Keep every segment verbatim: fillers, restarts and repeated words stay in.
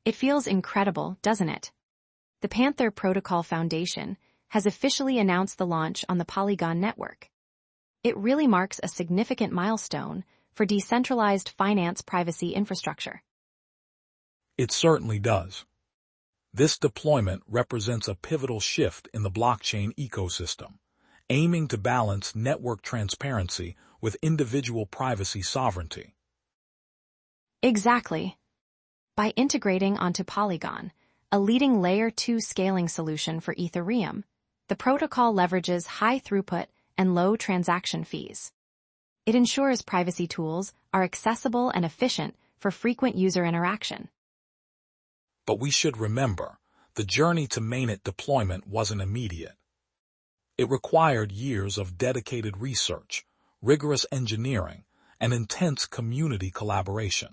It feels incredible, doesn't it? The Panther Protocol Foundation has officially announced the launch on the Polygon network. It really marks a significant milestone for decentralized finance privacy infrastructure. It certainly does. This deployment represents a pivotal shift in the blockchain ecosystem, aiming to balance network transparency with individual privacy sovereignty. Exactly. By integrating onto Polygon, a leading layer two scaling solution for Ethereum, the protocol leverages high throughput and low transaction fees. It ensures privacy tools are accessible and efficient for frequent user interaction. But we should remember, the journey to mainnet deployment wasn't immediate. It required years of dedicated research, rigorous engineering, and intense community collaboration.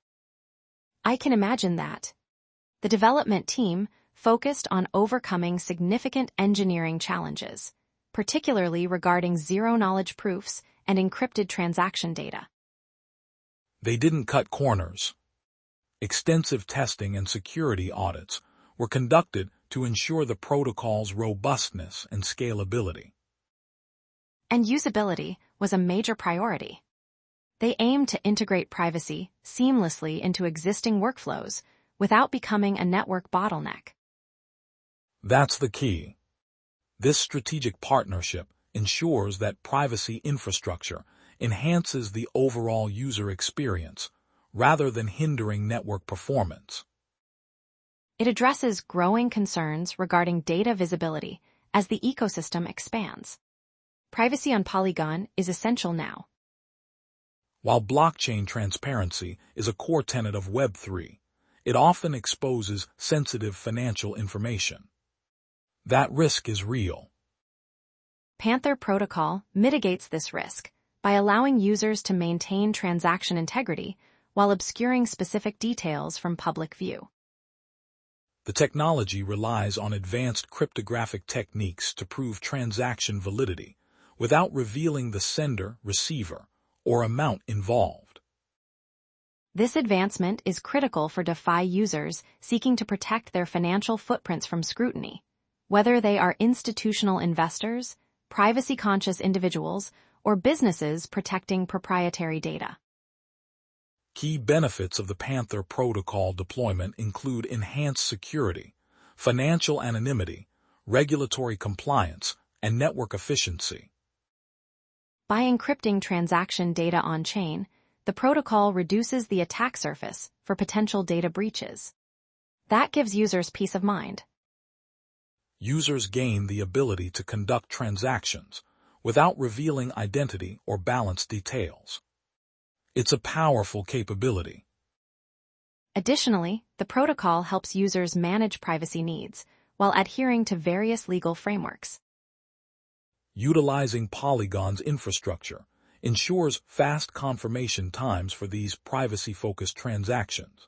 I can imagine that. The development team focused on overcoming significant engineering challenges, particularly regarding zero-knowledge proofs and encrypted transaction data. They didn't cut corners. Extensive testing and security audits were conducted to ensure the protocol's robustness and scalability. And usability was a major priority. They aimed to integrate privacy seamlessly into existing workflows without becoming a network bottleneck. That's the key. This strategic partnership ensures that privacy infrastructure enhances the overall user experience rather than hindering network performance. It addresses growing concerns regarding data visibility as the ecosystem expands. Privacy on Polygon is essential now. While blockchain transparency is a core tenet of Web three, it often exposes sensitive financial information. That risk is real. Panther Protocol mitigates this risk by allowing users to maintain transaction integrity while obscuring specific details from public view. The technology relies on advanced cryptographic techniques to prove transaction validity without revealing the sender, receiver, or amount involved. This advancement is critical for DeFi users seeking to protect their financial footprints from scrutiny, whether they are institutional investors, privacy-conscious individuals, or businesses protecting proprietary data. Key benefits of the Panther Protocol deployment include enhanced security, financial anonymity, regulatory compliance, and network efficiency. By encrypting transaction data on-chain, the protocol reduces the attack surface for potential data breaches. That gives users peace of mind. Users gain the ability to conduct transactions without revealing identity or balance details. It's a powerful capability. Additionally, the protocol helps users manage privacy needs while adhering to various legal frameworks. Utilizing Polygon's infrastructure ensures fast confirmation times for these privacy-focused transactions.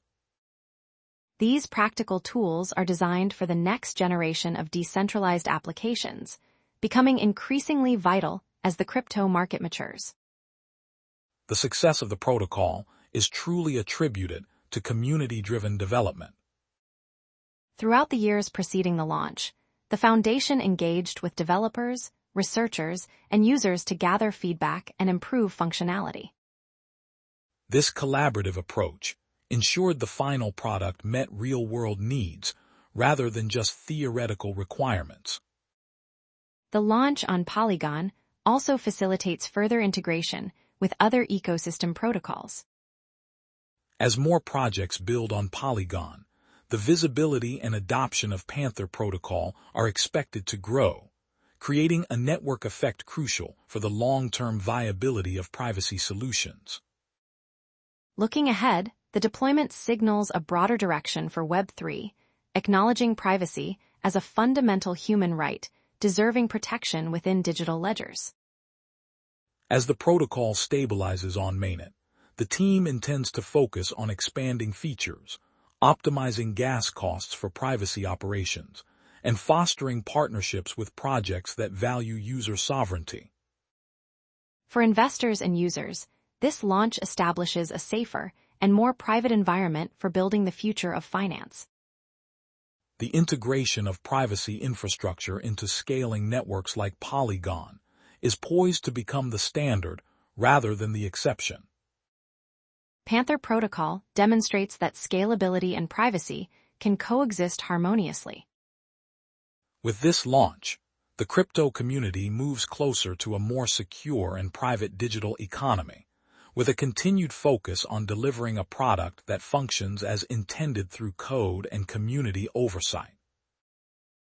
These practical tools are designed for the next generation of decentralized applications, becoming increasingly vital as the crypto market matures. The success of the protocol is truly attributed to community-driven development. Throughout the years preceding the launch, the Foundation engaged with developers, researchers, and users to gather feedback and improve functionality. This collaborative approach ensured the final product met real-world needs rather than just theoretical requirements. The launch on Polygon also facilitates further integration with other ecosystem protocols. As more projects build on Polygon, the visibility and adoption of Panther Protocol are expected to grow, creating a network effect crucial for the long-term viability of privacy solutions. Looking ahead, the deployment signals a broader direction for Web three, acknowledging privacy as a fundamental human right deserving protection within digital ledgers. As the protocol stabilizes on mainnet, the team intends to focus on expanding features, optimizing gas costs for privacy operations, and fostering partnerships with projects that value user sovereignty. For investors and users, this launch establishes a safer and more private environment for building the future of finance. The integration of privacy infrastructure into scaling networks like Polygon is poised to become the standard rather than the exception. Panther Protocol demonstrates that scalability and privacy can coexist harmoniously. With this launch, the crypto community moves closer to a more secure and private digital economy, with a continued focus on delivering a product that functions as intended through code and community oversight.